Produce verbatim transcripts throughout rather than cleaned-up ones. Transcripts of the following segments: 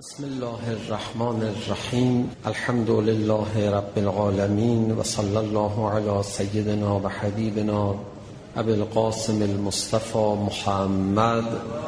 بسم الله الرحمن الرحیم. الحمد لله رب العالمین و صلی الله علی سیدنا و حبیبنا ابی القاسم المصطفى محمد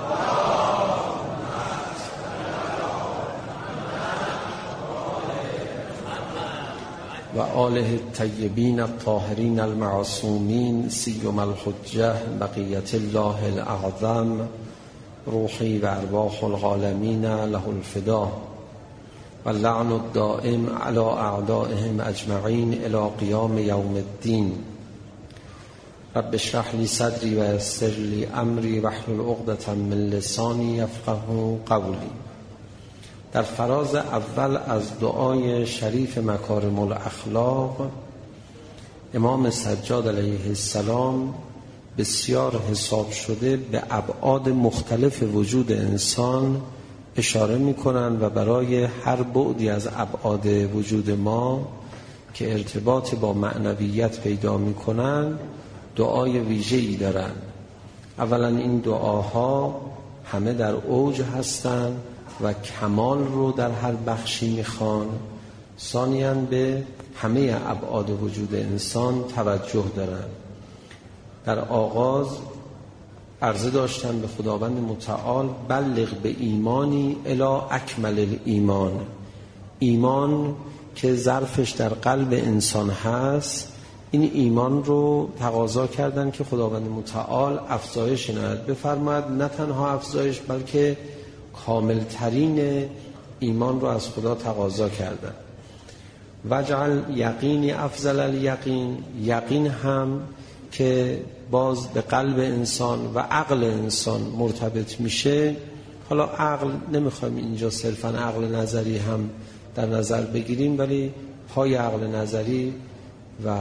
و آله الطیبین الطاهرین المعصومین سیما الحجة بقیة الله الاعظم روحی و ارواح العالمین له الفدا و اللعن الدائم علی اعدائهم اجمعین الی قیام یوم الدین. رب اشرح لی صدری و یسر لی امری واحلل عقدة من لسانی یفقهوا قولی. در فراز اول از دعای شریف مکارم الاخلاق، امام سجاد علیه السلام بسیار حساب شده به ابعاد مختلف وجود انسان اشاره می‌کنند و برای هر بعدی از ابعاد وجود ما که ارتباط با معنویت پیدا می‌کنند دعای ویژه‌ای دارند. اولا این دعاها همه در اوج هستند و کمال رو در هر بخشی میخوان. ثانیاً به همه ابعاد وجود انسان توجه دارن. در آغاز عرضه داشتن به خداوند متعال بلغ به ایمانی الی اکمل الایمان. ایمان که ظرفش در قلب انسان هست، این ایمان رو تقاضا کردن که خداوند متعال افزایش عنایت بفرماید. نه تنها افزایش بلکه کامل ترین ایمان رو از خدا تقاضا کردن. وجعل یقینی افضل الیقین. یقین هم که باز به قلب انسان و عقل انسان مرتبط میشه. حالا عقل نمیخوایم اینجا صرفا عقل نظری هم در نظر بگیریم، ولی پای عقل نظری و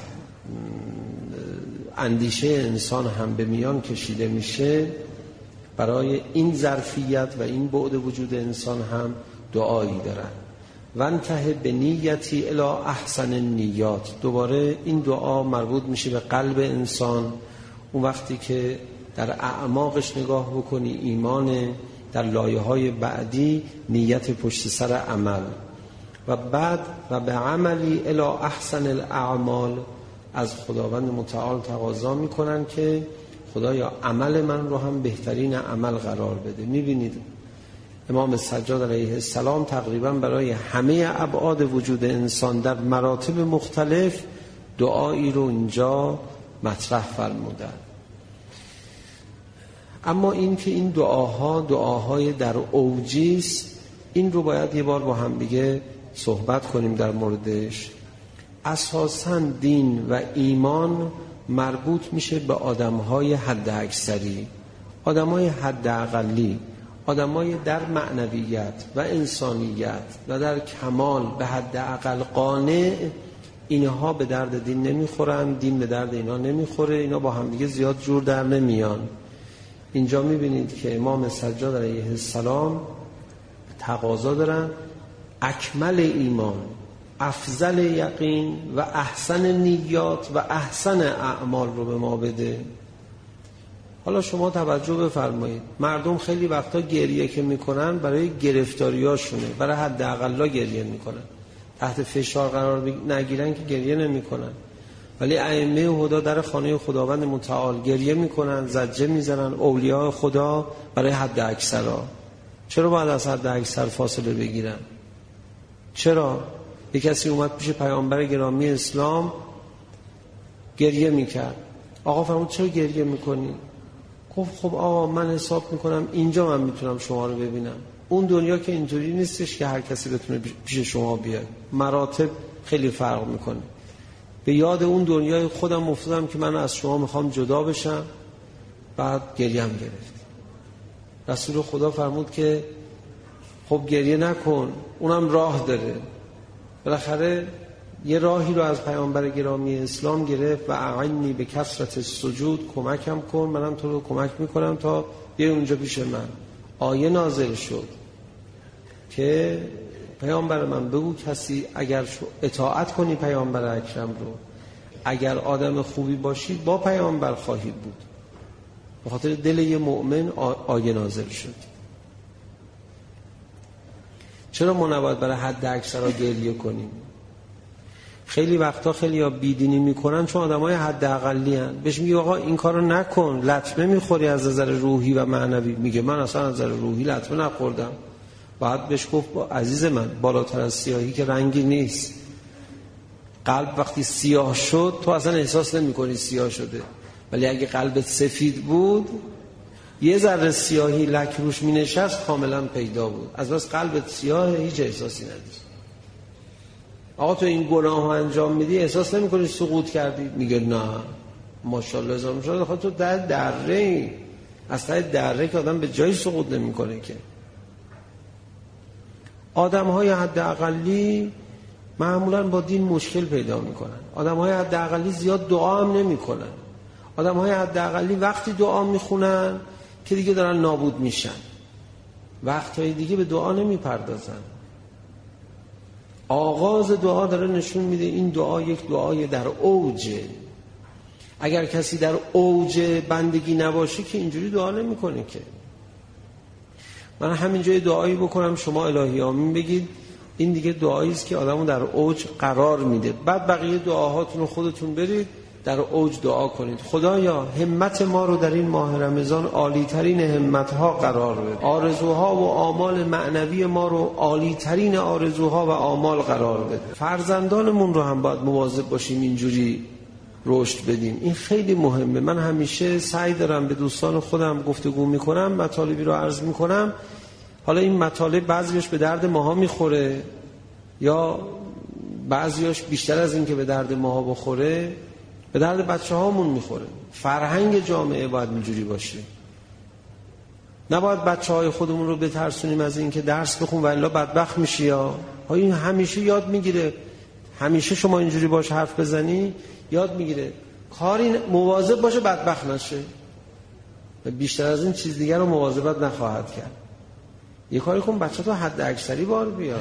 اندیشه انسان هم به میان کشیده میشه. برای این ظرفیت و این بعد وجود انسان هم دعایی دارن. وانتهی به نیتی الی احسن النیات. دوباره این دعا مربوط میشه به قلب انسان. اون وقتی که در اعماقش نگاه بکنی ایمان، در لایه‌های بعدی نیت پشت سر عمل، و بعد و به عملی الی احسن الاعمال. از خداوند متعال تقاضا میکنن که خدایا عمل من رو هم بهترین عمل قرار بده. میبینید امام سجاد علیه السلام تقریبا برای همه ابعاد وجود انسان در مراتب مختلف دعایی رو اینجا مطرح فرمودن. اما این که این دعاها دعاهای در اوجیست، این رو باید یه بار با هم دیگه صحبت کنیم در موردش. اساساً دین و ایمان مربوط میشه به آدم‌های حد اکثری، آدم‌های حد اقلی، آدم‌های در معنویت و انسانیت و در کمال به حد اقل قانع. اینها به درد دین نمیخورن، دین به درد اینا نمیخوره، اینا با هم دیگه زیاد جور در نمیان. اینجا میبینید که امام سجاد علیه السلام تقاضا دارن اکمل ایمان، افضل یقین و احسن نیات و احسن اعمال رو به ما بده. حالا شما توجه بفرمایید، مردم خیلی وقتا گریه که میکنن برای گرفتاریاشونه، برای حداقل گریه میکنن. تحت فشار قرار نگیرن که گریه نمیکنن، ولی ائمه هدا در خانه خداوند متعال گریه میکنن، زجه میزنن. اولیاء خدا برای حد اکثرا. چرا باید از حد اکثر فاصله بگیرن؟ چرا؟ یک کسی اومد پیش پیامبر گرامی اسلام گریه میکرد. آقا فرمود چرا گریه میکنی؟ گفت خب آقا من حساب میکنم اینجا من میتونم شما رو ببینم. اون دنیا که اینطوری نیستش که هر کسی بتونه پیش شما بیاد. مراتب خیلی فرق میکنه. به یاد اون دنیای خودم افتادم که من از شما میخوام جدا بشم. بعد گریم گرفت. رسول خدا فرمود که خب گریه نکن، اونم راه داره. بالاخره یه راهی رو از پیامبر گرامی اسلام گرفت و اعنی به کثرت السجود، کمکم کن، منم تو رو کمک میکنم تا بیای اونجا پیش من. آیه نازل شد که پیامبر من بگو کسی اگر اطاعت کنی پیامبر اکرم رو، اگر آدم خوبی باشی با پیامبر خواهید بود. به خاطر دل یه مؤمن آیه نازل شد. چرا ما نباید برای حد اکثرها گریه کنیم؟ خیلی وقتا خیلی ها بیدینی میکنن چون آدم های حد اقلی هن. بهش میگه آقا این کارو نکن، لطمه میخوری از نظر روحی و معنوی. میگه من اصلا از نظر روحی لطمه نخوردم. باید بهش گفت با عزیز من، بالاتر از سیاهی که رنگی نیست. قلب وقتی سیاه شد تو اصلا احساس نمی کنی سیاه شده، ولی اگه قلبت سفید بود یه ذره سیاهی لک روش می نشست کاملا پیدا بود. از بس قلبت سیاه هیچ احساسی نداری. آقا تو این گناه انجام میدی احساس نمی کنی سقوط کردی؟ میگه نه ماشاءالله هزار ماشاءالله. خب تو در دره ای، از ته دره که آدم به جایی سقوط نمی کنه که. آدم های حد اقلی معمولا با دین مشکل پیدا میکنن. آدم های حد اقلی زیاد دعا هم نمی کنن. آدم های حد اقلی وقتی دعا میخونن که دیگه دارن نابود میشن، وقت های دیگه به دعا نمی پردازن. آغاز دعا داره نشون میده این دعا یک دعای در اوجه. اگر کسی در اوج بندگی نباشه که اینجوری دعا نمی کنه که. من همینجای دعایی بکنم شما الهی آمین بگید، این دیگه دعایی است که آدمو در اوج قرار میده. بعد بقیه دعاهاتون رو خودتون برید در اوج دعا کنید. خدایا همت ما رو در این ماه رمضان عالی ترین همتها قرار بده. آرزوها و آمال معنوی ما رو عالی ترین آرزوها و آمال قرار بده. فرزندانمون رو هم باید مواظب باشیم اینجوری رشد بدیم. این خیلی مهمه. من همیشه سعی دارم به دوستان خودم گفتگو میکنم، مطالبی رو عرض میکنم. حالا این مطالب بعضیش به درد ماها میخوره یا بعضیش بیشتر از این که به درد ماها بخوره به درد بچه هامون میخوره. فرهنگ جامعه باید اینجوری باشه. نباید بچه های خودمون رو بترسونیم از این که درس بخون و الا بدبخت میشی. یا این همیشه یاد میگیره، همیشه شما اینجوری باش حرف بزنی یاد میگیره، کاری مواظب باشه بدبخت نشه و بیشتر از این چیز دیگر رو مواظبت نخواهد کرد. یه کاری کن بچه تو حد اکثری بار بیار.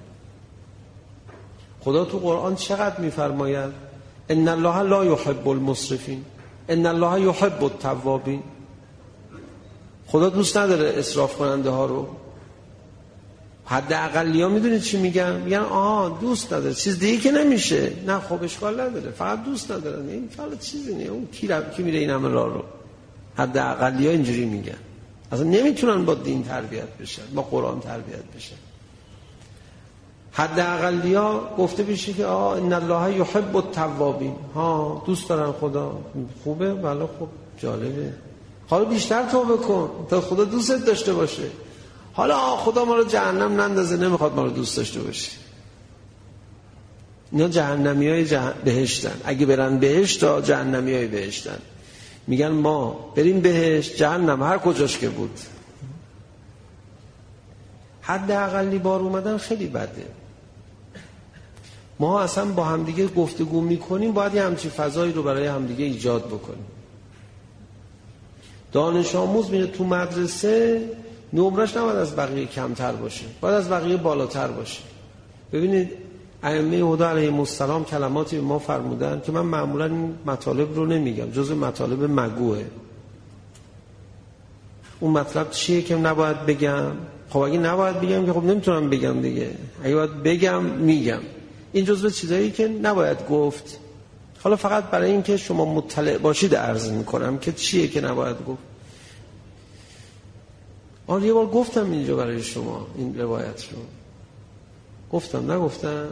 خدا تو قرآن چقدر میفرماید ان الله لا يحب المسرفین ان الله يحب التوابین. خدا دوست نداره اسراف کننده ها رو. حد اقلی ها میدونید چی میگن؟ میگن آها دوست نداره، چیز دیگه که نمیشه. نه خب اشکال نداره، فقط دوست ندارن. این فقط چیزی نه، اون کی رب کی میره این همه راه رو. حد اقلی ها اینجوری میگن. اصلا نمیتونن با دین تربیت بشن، با قرآن تربیت بشن. حد اقلی ها گفته بشه که آه ان الله یحب التوابین. ها دوست دارن خدا. خوبه؟ بله خب جالبه. حالا بیشتر توبه کن تا خدا دوستت داشته باشه. حالا خدا ما رو جهنم نندازه، نمیخواد ما رو دوست داشته باشه. اینا جهنمی های جهن... بهشتن. اگه برن بهشت تا جهنمی های بهشتن. میگن ما بریم بهشت جهنم هر کجاش که بود. حد اقلی بار اومدن خیلی بده. ما اصلا با همدیگه گفتگو میکنیم باید یه همچین فضایی رو برای همدیگه ایجاد بکنیم. دانش آموز میره تو مدرسه نمرش نباید از بقیه کمتر باشه، باید از بقیه بالاتر باشه. ببینید ائمه هدی علیهم السلام کلماتی به ما فرمودن که من معمولا این مطالب رو نمیگم، جزء مطالب مگوه. اون مطلب چیه که نباید بگم؟ خب اگه نباید بگم که خب نمیتونم بگم دیگه. اگه باید بگم میگم. این جزء چیزایی که نباید گفت. حالا فقط برای این که شما مطلع باشید عرض میکنم که چیه که نباید گفت. آن یه بار گفتم اینجا برای شما این روایت رو گفتم نگفتم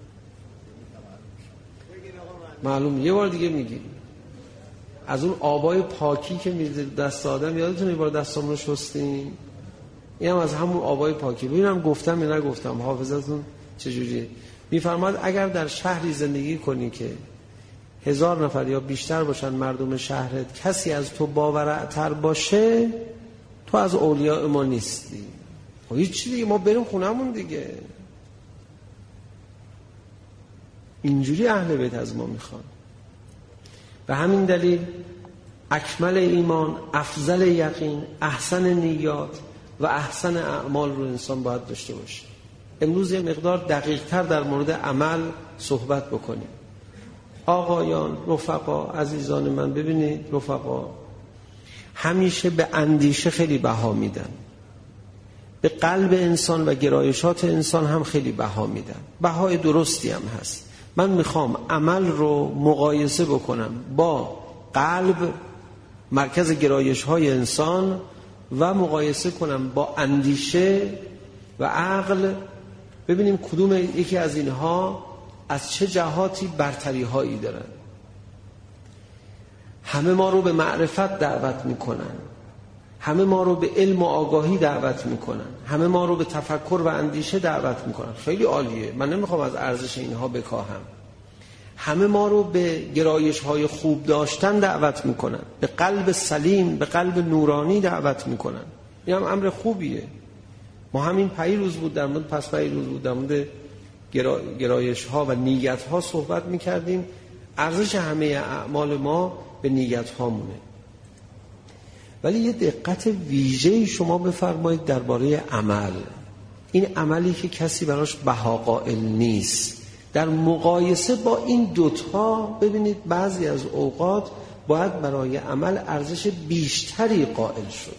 معلوم یه بار دیگه میگیم. از اون آبای پاکی که میریزه دست آدم یادتونه یه بار دستام رو شستیم؟ این هم از همون آبای پاکی. ببینم گفتم یا نگفتم، حافظتون چجوریه؟ میفرماد اگر در شهری زندگی کنی که هزار نفر یا بیشتر باشن مردم شهرت، کسی از تو باورعتر باشه تو از اولیاء ما نیستی. خب هیچ دیگه، ما بریم خونمون دیگه. اینجوری اهل بیت از ما میخوان. به همین دلیل اکمل ایمان، افضل یقین، احسن نیات و احسن اعمال رو انسان باید داشته باشه. امروز یه مقدار دقیق تر در مورد عمل صحبت بکنیم. آقایان، رفقا، عزیزان من، ببینید رفقا همیشه به اندیشه خیلی بها میدن. به قلب انسان و گرایشات انسان هم خیلی بها میدن. بهای درستی هم هست. من میخوام عمل رو مقایسه بکنم با قلب، مرکز گرایش های انسان، و مقایسه کنم با اندیشه و عقل، ببینیم کدوم یکی از اینها از چه جهاتی برتری هایی دارن. همه ما رو به معرفت دعوت میکنن، همه ما رو به علم و آگاهی دعوت میکنن، همه ما رو به تفکر و اندیشه دعوت میکنن. خیلی عالیه، من نمیخوام از ارزش اینها بکاهم. همه ما رو به گرایش های خوب داشتن دعوت میکنن، به قلب سلیم، به قلب نورانی دعوت میکنن. این هم امر خوبیه. ما همین پیروز بود در مورد پس پیروز بود در مورد گرا... گرایش ها و نیت ها صحبت میکردیم. ارزش همه اعمال ما به نیت هامونه. ولی یه دقت ویژه‌ای شما بفرمایید درباره عمل. این عملی که کسی براش بها قائل نیست، در مقایسه با این دوتا ببینید بعضی از اوقات باید برای عمل ارزش بیشتری قائل شد.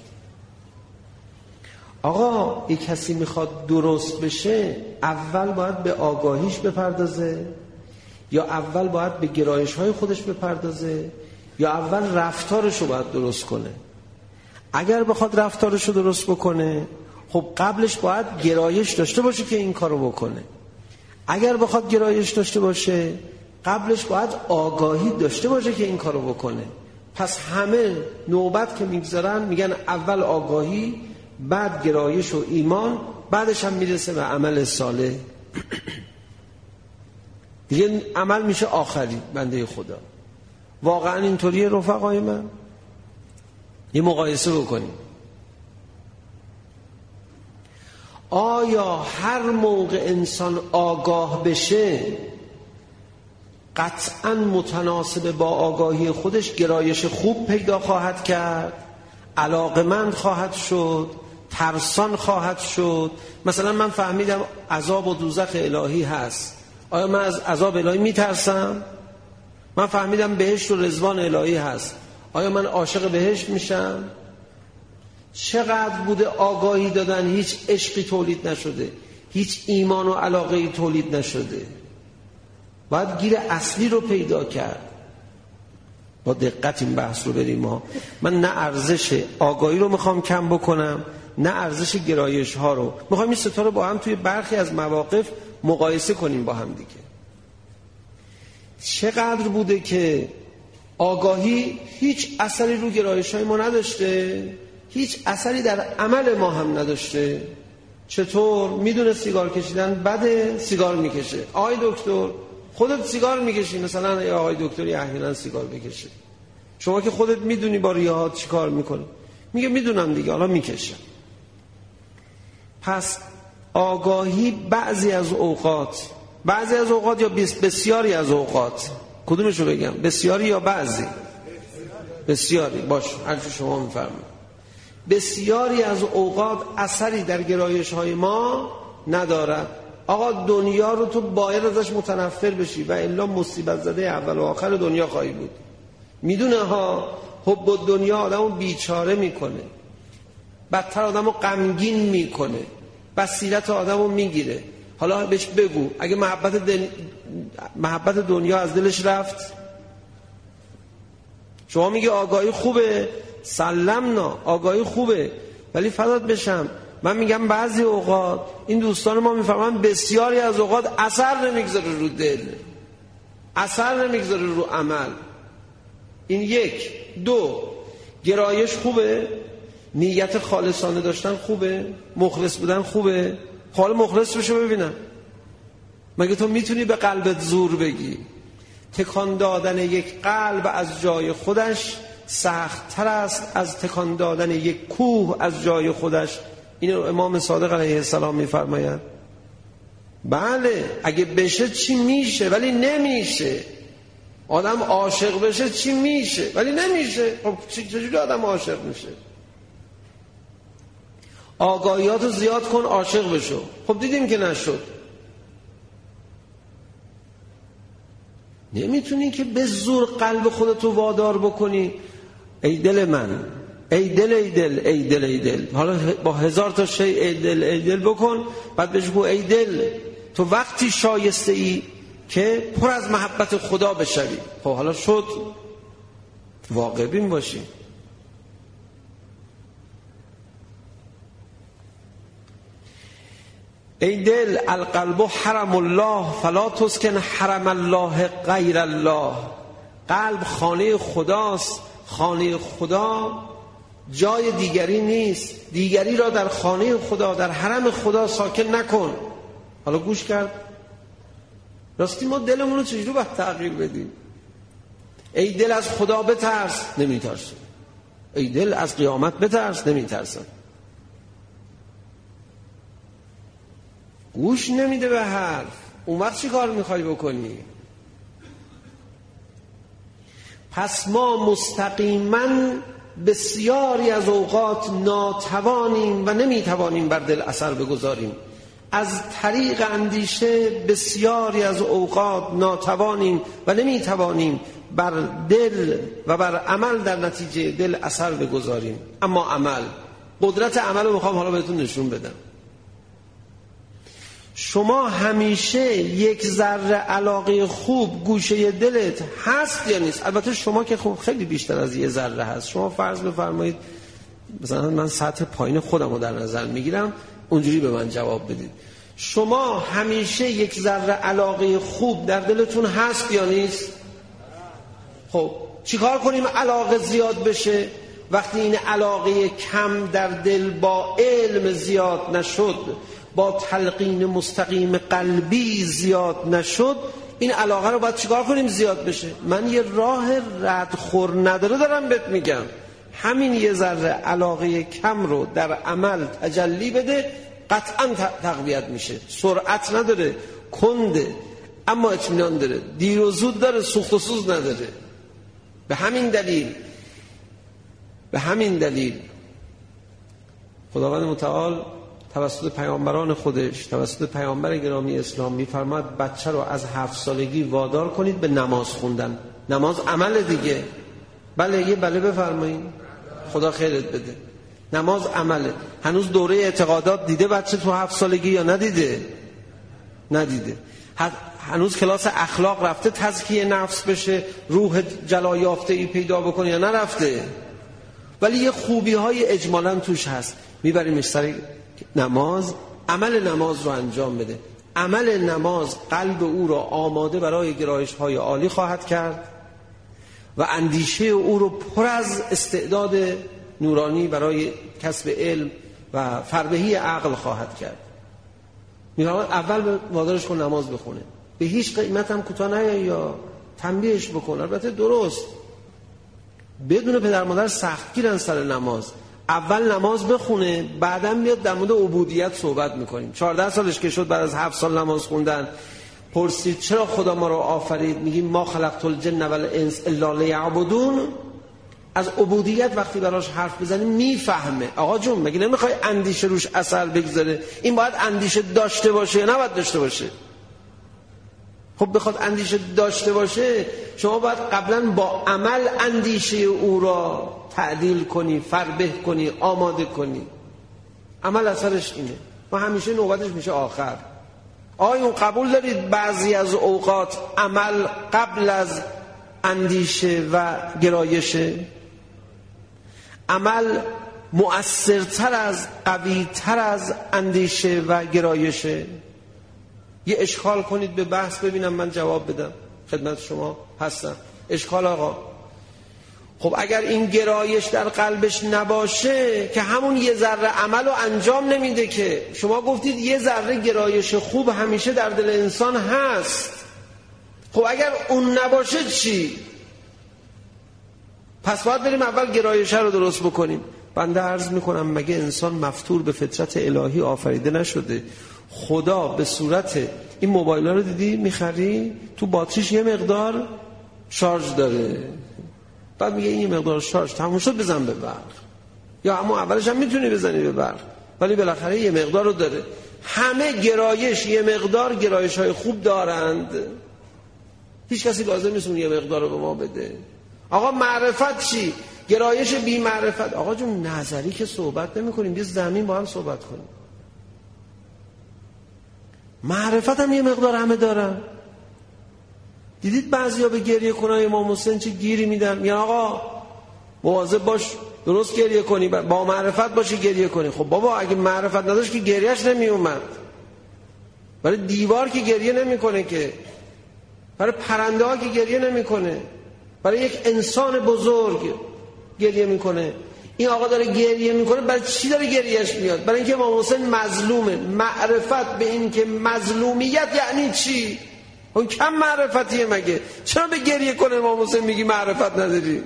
آقا یک کسی میخواد درست بشه، اول باید به آگاهیش بپردازه، یا اول باید به گرایش های خودش بپردازه، یا اول رفتارش رو باید درست کنه. اگر بخواد رفتارش رو درست بکنه، خب قبلش باید گرایش داشته باشه که این کارو بکنه. اگر بخواد گرایش داشته باشه، قبلش باید آگاهی داشته باشه که این کارو بکنه. پس همه نوبت که میگذارن میگن اول آگاهی، بعد گرایش و ایمان، بعدش هم میرسه به عمل صالح. دیگه عمل میشه آخری. بنده خدا واقعا اینطوریه رفقای من؟ یه مقایسه بکنیم. آیا هر موقع انسان آگاه بشه قطعاً متناسب با آگاهی خودش گرایش خوب پیدا خواهد کرد، علاقمند خواهد شد، ترسان خواهد شد؟ مثلا من فهمیدم عذاب و دوزخ الهی هست، آیا من از عذاب الهی میترسم؟ من فهمیدم بهشت و رضوان الهی هست، آیا من عاشق بهشت میشم؟ چقدر بوده آگاهی دادن، هیچ عشقی تولید نشده، هیچ ایمان و علاقه‌ای تولید نشده. باید گیر اصلی رو پیدا کرد. با دقت این بحث رو بریم ها. من نه ارزش آگاهی رو میخوام کم بکنم، نه ارزش گرایش ها رو. میخوام این ستا رو با هم توی برخی از مواقف مقایسه کنیم با هم دیگه. چقدر بوده که آگاهی هیچ اثری رو گرایش های ما نداشته، هیچ اثری در عمل ما هم نداشته. چطور؟ میدونه سیگار کشیدن بده، سیگار میکشه. آقای دکتر خودت سیگار میکشی؟ مثلا یا آقای دکتری احیانا سیگار بکشه. شما که خودت میدونی با ریه‌هات چی کار میکنی؟ میگه میدونم دیگه، حالا میکشم. پس آگاهی بعضی از اوقات، بعضی از اوقات یا بسیاری از اوقات، کدومشو بگم؟ بسیاری یا بعضی؟ بسیاری. باش، هرچی شما میفرمایید. بسیاری از اوقات اثری در گرایش های ما ندارد. آقا دنیا رو تو باید ازش متنفر بشی و الا مصیبت زده اول و آخر دنیا خواهی بود. میدونه ها حب دنیا آدمو بیچاره میکنه، بدتر آدمو غمگین میکنه، بصیرت آدمو میگیره. حالا بهش بگو اگه محبت دل... محبت دنیا از دلش رفت، شما میگه آگاهی خوبه، سلمنا، آگاهی خوبه، ولی فدات بشم من میگم بعضی اوقات این دوستان ما میفهمن بسیاری از اوقات اثر نمیگذاره رو دل، اثر نمیگذاره رو عمل. این یک. دو، گرایش خوبه، نیت خالصانه داشتن خوبه، مخلص بودن خوبه. حالا مخلص بشو ببینم. مگه تو میتونی به قلبت زور بگی؟ تکان دادن یک قلب از جای خودش سخت تر است از تکان دادن یک کوه از جای خودش. اینو امام صادق علیه السلام میفرماید. بله اگه بشه چی میشه، ولی نمیشه. آدم عاشق بشه چی میشه، ولی نمیشه. خب چجوری آدم عاشق میشه؟ آگاهیاتو زیاد کن عاشق بشو. خب دیدیم که نشد. نمیتونی که به زور قلب خودتو وادار بکنی. ای دل من، ای دل ای دل ای دل ای دل. حالا با هزار تا شی ای دل ای دل بکن، بعد بهش بگو ای دل تو وقتی شایسته ای که پر از محبت خدا بشوی. خب حالا شد، واقع بین باشی. ای دل القلب حرم الله فلا تسکن حرم الله غیر الله. قلب خانه خداست، خانه خدا جای دیگری نیست. دیگری را در خانه خدا، در حرم خدا ساکن نکن. حالا گوش کرد، راستی ما دلمون رو چجوری باید تغییر بدیم؟ ای دل از خدا بترس، نمیترسم. ای دل از قیامت بترس، نمیترسم. گوش نمیده به حرف. اون وقت چی کار میخوای بکنی؟ پس ما مستقیما بسیاری از اوقات ناتوانیم و نمیتوانیم بر دل اثر بگذاریم. از طریق اندیشه بسیاری از اوقات ناتوانیم و نمیتوانیم بر دل و بر عمل در نتیجه دل اثر بگذاریم. اما عمل، قدرت عمل رو میخوام حالا بهتون نشون بدم. شما همیشه یک ذره علاقه خوب گوشه دلت هست یا نیست؟ البته شما که خب خیلی بیشتر از یه ذره هست. شما فرض بفرمایید مثلا من سطح پایین خودم رو در نظر میگیرم، اونجوری به من جواب بدید. شما همیشه یک ذره علاقه خوب در دلتون هست یا نیست؟ خب چیکار کنیم علاقه زیاد بشه؟ وقتی این علاقه کم در دل با علم زیاد نشد، با تلقین مستقیم قلبی زیاد نشد، این علاقه رو باید چیکار کنیم زیاد بشه؟ من یه راه ردخور نداره دارم بهت میگم. همین یه ذره علاقه کم رو در عمل تجلی بده، قطعا تقویت میشه. سرعت نداره، کنده، اما اطمینان داره. دیر و زود داره، سوخت و سوز نداره. به همین دلیل به همین دلیل خداوند متعال توسط پیامبران خودش، توسط پیامبر گرامی اسلام میفرماد بچه رو از هفت سالگی وادار کنید به نماز خوندن. نماز عمل دیگه. بله یه بله بفرمایید، خدا خیرت بده. نماز عمله. هنوز دوره اعتقادات دیده بچه تو هفت سالگی یا ندیده؟ ندیده. هنوز کلاس اخلاق رفته تزکیه نفس بشه، روح جلا یافته ای پیدا بکنه یا نرفته؟ ولی یه خوبی های اجمالاً توش هست. میبریمش سر نماز، عمل نماز رو انجام بده. عمل نماز قلب او را آماده برای گرایش های عالی خواهد کرد و اندیشه او رو پر از استعداد نورانی برای کسب علم و فربهی عقل خواهد کرد. میفرماد اول وادارش کن نماز بخونه، به هیچ قیمت هم کوتاه نیا یا تنبیهش بکن. البته درست، بدون پدر مادر سختگیرن سر نماز. اول نماز بخونه، بعدم میاد در مورد عبودیت صحبت میکنیم. چهارده سالش که شد، بعد از هفت سال نماز خوندن، پرسید چرا خدا ما رو آفرید؟ میگیم ما خلقت الجن والانس الا لیعبدون. از عبودیت وقتی براش حرف بزنیم میفهمه. آقا جون مگه نمیخوای اندیشه روش اثر بگذاره؟ این باید اندیشه داشته باشه یا نباید داشته باشه؟ خب بخواد اندیشه داشته باشه، شما باید قبلا با عمل اندیشه او را تعدیل کنی، فربه کنی، آماده کنی. عمل اثرش اینه. و همیشه نوبتش میشه آخر. آیون قبول دارید بعضی از اوقات عمل قبل از اندیشه و گرایشه؟ عمل مؤثرتر از، قویتر از اندیشه و گرایشه؟ یه اشکال کنید به بحث ببینم من جواب بدم. خدمت شما هستم. اشکال آقا. خب اگر این گرایش در قلبش نباشه که همون یه ذره عمل رو انجام نمیده. که شما گفتید یه ذره گرایش خوب همیشه در دل انسان هست. خب اگر اون نباشه چی؟ پس باید بریم اول گرایشه رو درست بکنیم. بنده عرض میکنم مگه انسان مفطور به فطرت الهی آفریده نشده؟ خدا به صورت این موبایل ها رو دیدی میخری تو باتریش یه مقدار شارژ داره، بعد میگه این مقدار شارژ تموم شد بزن به برق، یا اما اولش هم میتونی بزنی به برق ولی بالاخره یه مقدار رو داره. همه گرایش یه مقدار گرایش های خوب دارند. هیچ کسی لازم نیست اون یه مقدار رو به ما بده. آقا معرفت چی؟ گرایش بی معرفت. آقا جون نظری که صحبت نمی کنیم، یه زمین با هم صحبت کنیم. معرفت هم یه مقدار همه دارن. دیدید بعضیا به گریه کنای امام حسین چه گیری میدن؟ میگن آقا مواظب باش درست گریه کنی، با معرفت باشی گریه کنی. خب بابا اگه معرفت نداشت که گریهش نمی اومد. برای دیوار که گریه نمیکنه که، برای پرنده ها که گریه نمیکنه، برای یک انسان بزرگ گریه میکنه. این آقا داره گریه میکنه، برای چی داره گریهش میاد؟ برای اینکه امام حسین مظلومه. معرفت به این که مظلومیت یعنی چی؟ اون کم معرفتیه مگه؟ چرا به گریه کنه امام حسین میگی معرفت نداری؟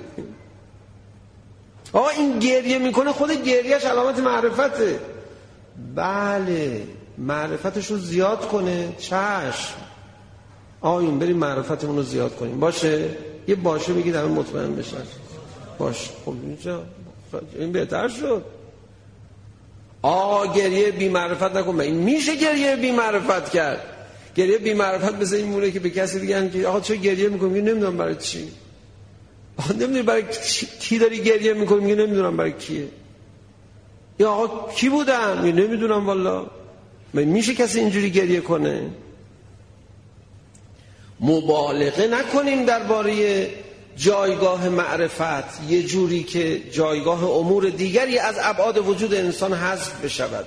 آقا این گریه میکنه، خود گریهش علامت معرفته. بله معرفتش رو زیاد کنه، چشم آیون بریم معرفتمون رو زیاد کنیم. باشه یه باشه بگید همه مطمئن بشن. باشه خب اینجا این بهتر شد. آقا گریه بی معرفت نکن. این میشه گریه بی معرفت کرد؟ گریه بی معرفت بزن این مونه که به کسی بگن که آقا چرا گریه میکنی؟ میگه نمیدونم برای چی. آقا نمیدونی برای کی داری گریه میکنی؟ میگه نمیدونم برای کیه. یا آقا کی بودن؟ میگه نمیدونم والا. میشه کسی اینجوری گریه کنه؟ مبالغه نکنیم درباره جایگاه معرفت یه جوری که جایگاه امور دیگری از ابعاد وجود انسان حذف بشود.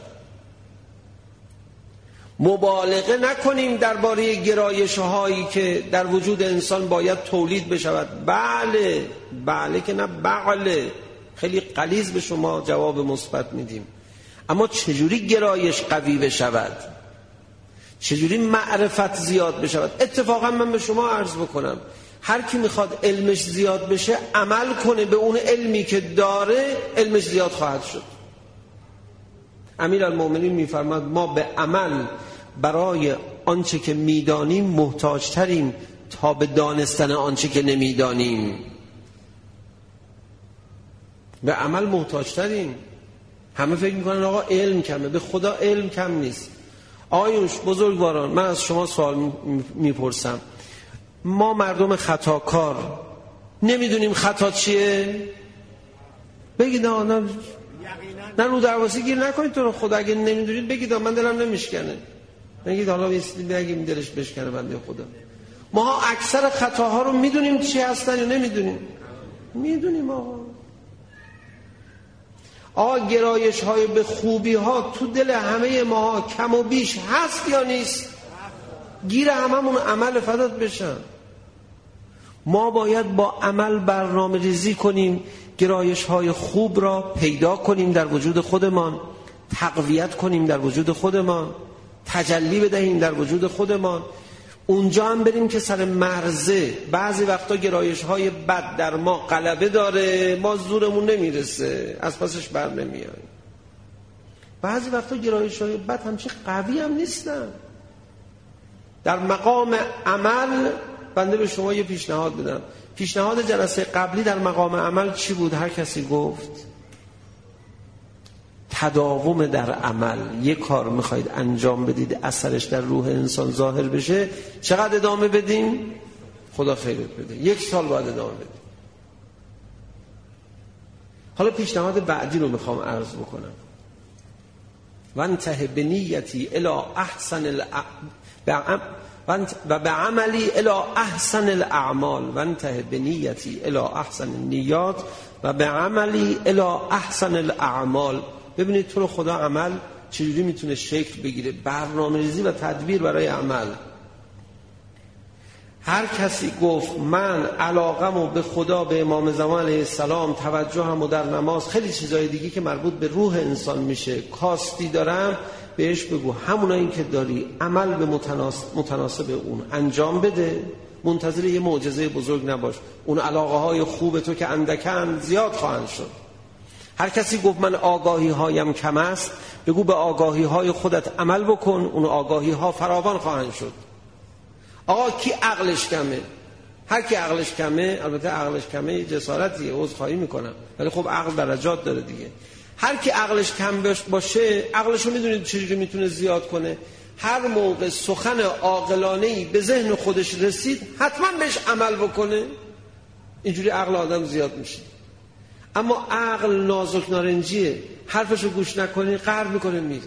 مبالغه نکنیم درباره گرایش هایی که در وجود انسان باید تولید بشود. بله بله که نه بله. خیلی غلیظ به شما جواب مثبت میدیم. اما چجوری گرایش قوی بشود؟ چجوری معرفت زیاد بشود؟ اتفاقا من به شما عرض بکنم هر کی میخواد علمش زیاد بشه عمل کنه به اون علمی که داره، علمش زیاد خواهد شد. امیرالمومنین میفرماد ما به عمل برای آنچه که میدانیم محتاج تریم تا به دانستن آنچه که نمیدانیم. به عمل محتاج تریم. همه فکر میکنن آقا علم کمه. به خدا علم کم نیست. آیوش بزرگواران من از شما سوال میپرسم. ما مردم خطاکار نمیدونیم خطا چیه؟ بگید نه نه نه رو درواسی گیر نکنید. تو رو خدا اگه نمیدونید بگید من دلم نمیشکنه. بگید حالا یه بگیم دلش بشکنه بنده خدا. ما اکثر خطاها رو میدونیم چی هستن یا نمیدونیم؟ میدونیم آقا. آقا گرایش های به خوبی ها تو دل همه ما کم و بیش هست یا نیست؟ گیر هممون عمل فدات بشن. ما باید با عمل برنامه ریزی کنیم، گرایش های خوب را پیدا کنیم در وجود خودمان، تقویت کنیم در وجود خودمان، تجلی بدهیم در وجود خودمان. اونجا هم بریم که سر مرزه بعضی وقتا گرایش های بد در ما غلبه داره، ما زورمون نمیرسه، از پسش بر نمیاییم. بعضی وقتا گرایش های بد همچین قوی هم نیستن. در مقام عمل بنده به شما یه پیشنهاد بدم. پیشنهاد جلسه قبلی در مقام عمل چی بود؟ هر کسی گفت تداوم در عمل. یک کار میخواید انجام بدید اثرش در روح انسان ظاهر بشه، چقدر ادامه بدیم؟ خدا خیرت بده. یک سال باید ادامه بدیم. حالا پیشنهاد بعدی رو میخوام عرض بکنم. وانتهی بنیتی الی احسن الاعمال و به عملی الی احسن الاعمال. وانتهی بنیتی الی احسن النیات و به عملی الی احسن الاعمال. ببینید تو رو خدا عمل چجوری میتونه شکل بگیره، برنامه‌ریزی و تدبیر برای عمل. هر کسی گفت من علاقمو به خدا، به امام زمان علیه السلام، توجهمو در نماز، خیلی چیزای دیگه که مربوط به روح انسان میشه کاستی دارم، بهش بگو همونایی که داری عمل به متناسب, متناسب اون انجام بده. منتظر یه معجزه بزرگ نباش. اون علاقه های خوب تو که اندکن زیاد خواهند شد. هر کسی گفت من آگاهی هایم کم است، بگو به آگاهی های خودت عمل بکن، اون آگاهی ها فراوان خواهند شد. آقا کی عقلش کمه؟ هر کی عقلش کمه، البته عقلش کمه جسارتیه، عذرخواهی میکنم، ولی خب عقل درجات داره دیگه. هر کی عقلش کم باشه، عقلشو میدونید چجوری میتونه زیاد کنه؟ هر موقع سخن عاقلانه‌ای به ذهن خودش رسید حتما بهش عمل بکنه. اینجوری عقل آدم زیاد میشه. اما عقل نازک نارنجیه، حرفشو گوش نکنی قهر میکنه میره.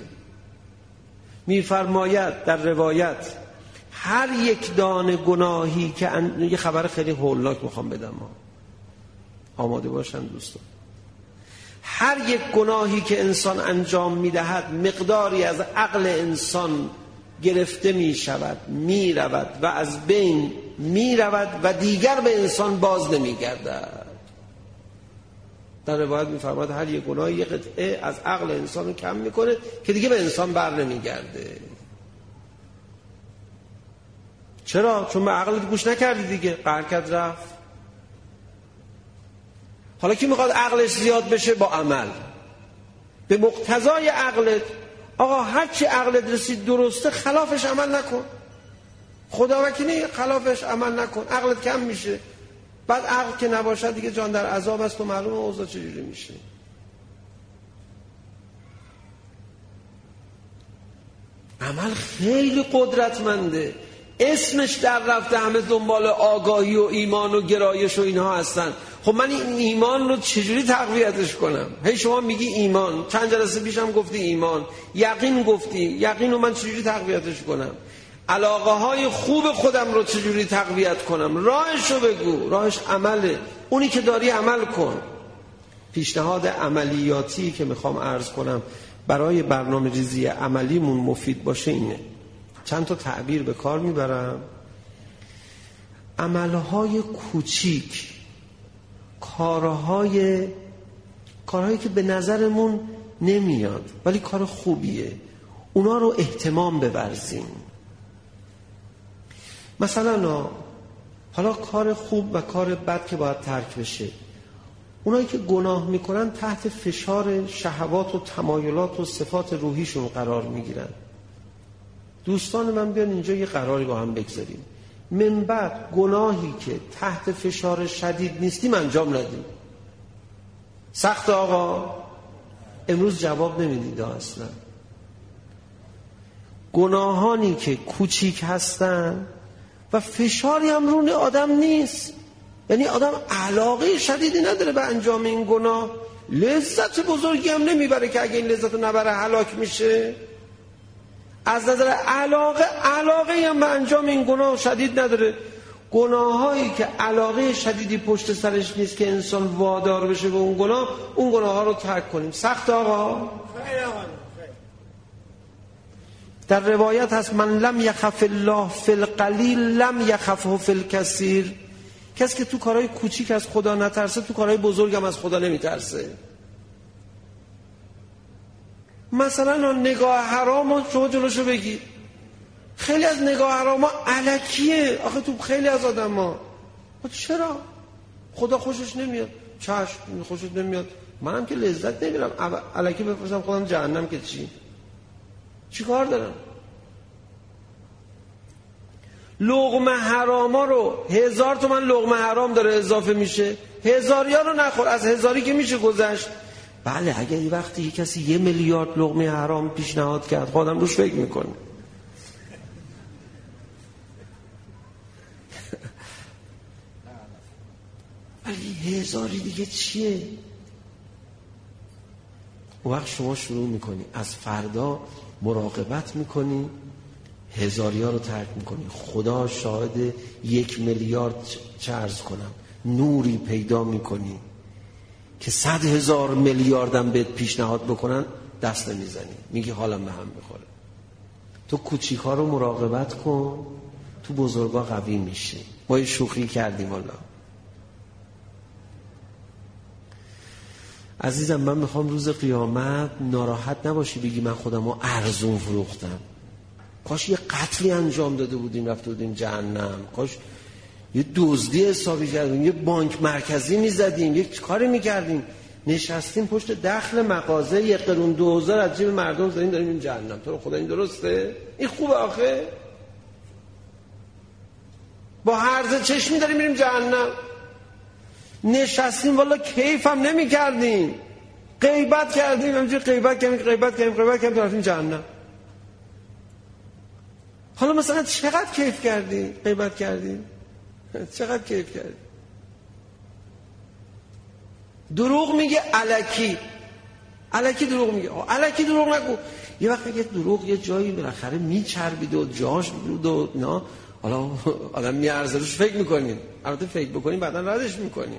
میفرماید در روایت هر یک دانه گناهی که ان... یه خبر خیلی هولناک میخوام بدم ها. آماده باشن دوستان. هر یک گناهی که انسان انجام میدهد مقداری از عقل انسان گرفته میشود، میرود و از بین میرود و دیگر به انسان باز نمیگردد. در روایت میفرماید هر یک گناه یک قطعه از عقل انسان رو کم میکنه که دیگه به انسان بر نمیگرده. چرا؟ چون به عقلت گوش نکردی دیگه، قهر کرد رفت. حالا کی میخواد عقلش زیاد بشه؟ با عمل، به مقتضای عقلت. آقا هر چی عقلت رسید درسته، خلافش عمل نکن. خدا وکیلی خلافش عمل نکن، عقلت کم میشه. بعد عقل که نباشد دیگه جان در عذاب است و معلومه اوضاع چجوری میشه. عمل خیلی قدرتمنده، اسمش در رفته همه دنبال آگاهی و ایمان و گرایش و اینها هستن. خب من این ایمان رو چجوری تقویتش کنم؟ هی شما میگی ایمان، چند جلسه پیشم گفتی ایمان، یقین گفتی، یقین رو من چجوری تقویتش کنم؟ علاقه های خوب خودم رو چجوری تقویت کنم؟ راهش رو بگو. راهش عمله، اونی که داری عمل کن. پیشنهاد عملیاتی که میخوام عرض کنم برای برنامه ریزی عملیمون مفید باشه اینه. چند تا تعبیر به کار میبرم. عملهای کوچیک، کارهای کارهایی که به نظرمون نمیاد ولی کار خوبیه، اونا رو اهتمام بورزیم. مثلا حالا کار خوب و کار بد که باید ترک بشه، اونایی که گناه میکنن تحت فشار شهوات و تمایلات و صفات روحیشون قرار میگیرن. دوستان من بیان اینجا یه قراری با هم بگذاریم. من بعد گناهی که تحت فشار شدید نیستیم انجام ندیم. سخت آقا؟ امروز جواب نمیدید اصلا. گناهانی که کوچیک هستن و فشاری هم رون آدم نیست، یعنی آدم علاقه شدیدی نداره به انجام این گناه، لذت بزرگی هم نمیبره که اگه این لذت رو نبره هلاک میشه. از نظر علاقه علاقه هم به انجام این گناه شدید نداره. گناهایی که علاقه شدیدی پشت سرش نیست که انسان وادار بشه به اون گناه، اون گناه ها رو ترک کنیم. سخت آقا؟ در روایت هست من لم یخف الله فی القلیل لم یخفه فی الکثیر. کسی که تو کارهای کوچیک از خدا نترسه تو کارهای بزرگ هم از خدا نمیترسه. مثلا نگاه حرام رو شما جلوشو بگی. خیلی از نگاه حرام ها الکیه آخه تو خیلی از آدم ها. چرا؟ خدا خوشش نمیاد. چشم خوشش نمیاد، منم که لذت نمیرم الکی بفرستم خودم جهنم که چی؟ چی کار دارم؟ لقمه حراما رو هزار تومن لقمه حرام داره اضافه میشه، هزاریا رو نخور، از هزاری که میشه گذشت. بله اگه این وقتی کسی یه میلیارد لقمه حرام پیشنهاد کرد خودم روش فکر میکنه. ولی هزاری دیگه چیه؟ اون وقت شما شروع میکنی از فردا مراقبت میکنی، هزاریا رو ترک میکنی. خدا شاهد یک میلیارد چه عرض کنم نوری پیدا میکنی که صد هزار میلیاردم بهت پیشنهاد بکنن دست نمیزنی، میگی حالم به هم بخوره. تو کوچیک‌ها رو مراقبت کن، تو بزرگا قوی میشی. ما یه شوخی کردیم والا. عزیزم من میخوام روز قیامت ناراحت نباشی بگی من خودم رو ارزون فروختم. کاش یه قتلی انجام داده بودیم رفته بودیم جهنم، کاش یه دزدی حسابی کردیم، یه بانک مرکزی میزدیم، یه کاری میکردیم، نشستیم پشت دخل مغازه یه قرون دوزار از جیب مردم زدیم داریم این جهنم. تو رو خدا این درسته؟ این خوبه آخه؟ با هرز چشمی داریم میریم جهنم. نشستیم والا کیف هم نمی کردیم، غیبت کردیم، همینجوری غیبت کردیم غیبت کردیم غیبت کردیم رفتیم جهنم. حالا مثلا چقدر کیف کردیم غیبت کردیم؟ چقدر کیف کردیم؟ دروغ میگه الکی، الکی دروغ میگه، الکی دروغ نگو. یه وقت اگه دروغ یه جایی بالاخره میچربید و جاش بود و نه، حالا آدم میارزه روش فکر میکنیم، البته فکر بکنیم بعدا ردش میکنیم.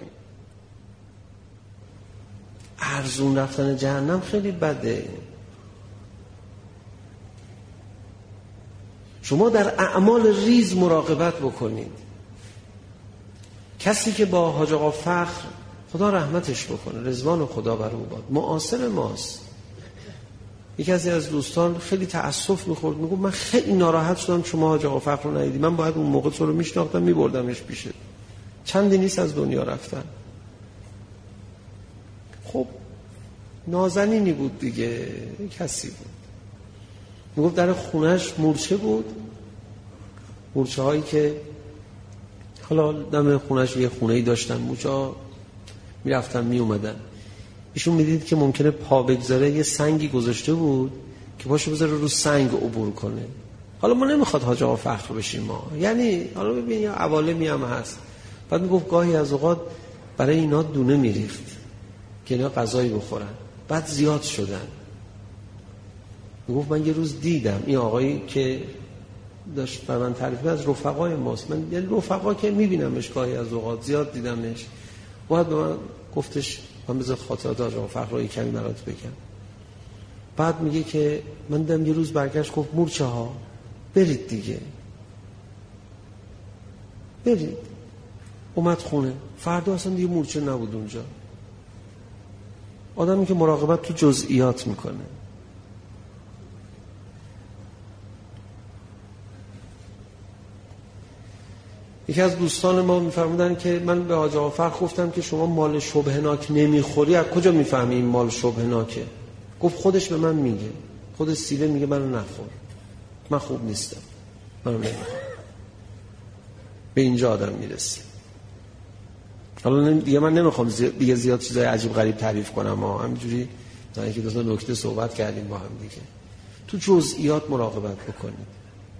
ارزون رفتن جهنم خیلی بده. شما در اعمال ریز مراقبت بکنید. کسی که با حاج آقا فخر، خدا رحمتش بکنه، رضوان خدا بر او باد، معاصر ماست. یکی از دوستان خیلی تأسف میخورد، میگفت من خیلی ناراحت شدم شما حاج آقا فخر رو ندیدی، من باید اون موقع تو رو میشناختم میبردمش پیشت. چندی نیست از دنیا رفتن. خب نازنینی بود دیگه، کسی بود. میگفت در خونش مورچه بود، مورچه هایی که حالا دم خونش یه خونه‌ای داشتن، مورچه ها میرفتن میومدن. ایشون میدید که ممکنه پا بگذاره، یه سنگی گذاشته بود که پاشو بذاره رو سنگ عبور کنه. حالا ما نمیخواد حاج آقا فخر بشیم ما، یعنی حالا ببین یا عوالمی هم هست. بعد میگفت گاهی از اوقات برای اینا دونه میریخت که اینا غذایی بخورن، بعد زیاد شدن. میگفت من یه روز دیدم این آقایی که داشت بر من تعریف از رفقای ماست، من یه رفقا که میبینمش گاهی از اوقات، زیاد دیدمش. بعد به من گفتش من بذار خاطرات حاج آقا فخر رو کمی برات بگم. بعد میگه که من دیدم یه روز برگشت گفت مورچه ها برید دیگه، برید. اومد خونه، فردا اصلا دیگه مورچه نبود اونجا. آدمی که مراقبت تو جزئیات میکنه. یکی از دوستان ما میفرمودن که من به حاج آقا فخر گفتم که شما مال شبهناک نمیخوری، از کجا میفهمی این مال شبهناکه؟ گفت خودش به من میگه، خود سیله میگه منو نخور، من خوب نیستم، منو نمیخور. به اینجا آدم میرسه. حالا دیگه من نمیخوام زیاد دیگه زیاد چیزای عجیب غریب تعریف کنم، ها همینجوری تا اینکه دو تا نکته صحبت کردیم با هم دیگه. تو جزئیات مراقبت بکنید.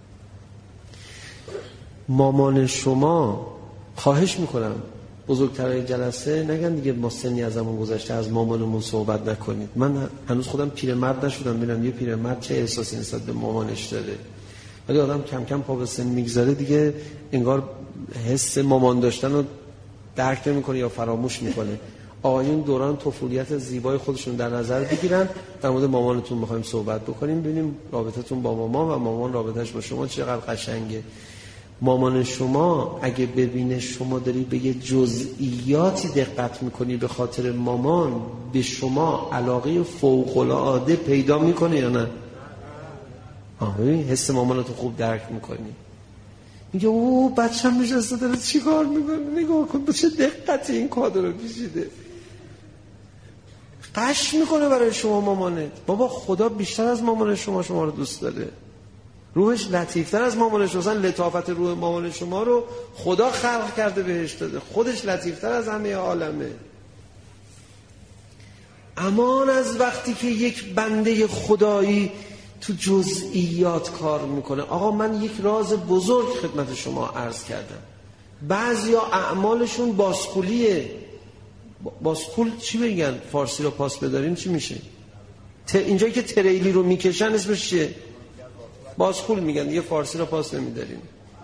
مامان شما، خواهش میکنم بزرگترای جلسه نگن دیگه ما سنی ازمون گذشته از مامانمون صحبت نکنید. من هنوز خودم پیرمرد نشدم ببینم یه پیرمرد چه احساسی نسبت به مامانش داره، ولی آدم کم کم پا به سن میگذاره دیگه انگار حس مامان داشتن رو درک نمیکنه یا فراموش میکنه. آقایون دوران طفولیت زیبای خودشون در نظر بگیرن. در مورد مامانتون میخوایم صحبت بکنیم، ببینیم رابطتون با مامان و مامان رابطش با شما چقدر قشنگه. مامان شما اگه ببینه شما داری به یه جزئیاتی دقت میکنی به خاطر مامان، به شما علاقه فوق‌العاده پیدا میکنه یا نه؟ آه ببین حس مامانتو خوب درک میکنی. میگه اوه بچه‌م نشسته داره چی کار میکنه، نگاه کن به چه دقتی این کادر رو پیچیده. قش میکنه برای شما مامانت. بابا خدا بیشتر از مامان شما شما رو دوست داره، روحش لطیفتر از مامانش. مثلا لطافت روح مامان شما رو خدا خلق کرده بهش داده، خودش لطیفتر از همه عالمه. امان از وقتی که یک بنده خدایی تو جزئیات کار میکنه. آقا من یک راز بزرگ خدمت شما عرض کردم. بعضیا اعمالشون باسکولیه. باسکول چی بگن؟ فارسی رو پاس بداریم چی میشه؟ اینجایی که تریلی رو میکشن اسمش چیه؟ باسکول میگن دیگه، فارسی رو پاس نمیداریم.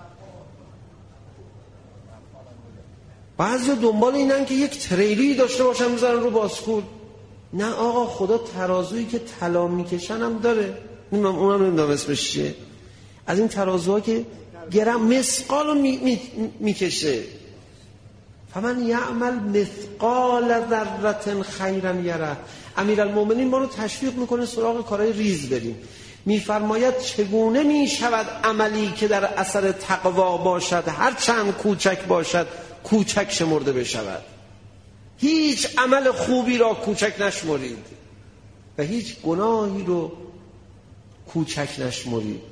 بعضیا دنبال اینن که یک تریلی داشته باشن میذارن رو باسکول. نه آقا خدا ترازویی که طلا میکشن هم داره، نمیدونم اونم نمیدونم اسمش چیه، از این ترازوها که گرم مثقال رو می، می، میکشه. فمن یعمل مثقال ذره خیرا یره. امیرالمومنین ما رو تشویق میکنه سراغ کارهای ریز بریم. میفرماید چگونه میشود عملی که در اثر تقوا باشد هر چند کوچک باشد کوچک شمرده بشود. هیچ عمل خوبی را کوچک نشمرید و هیچ گناهی رو کوچک نشمرید.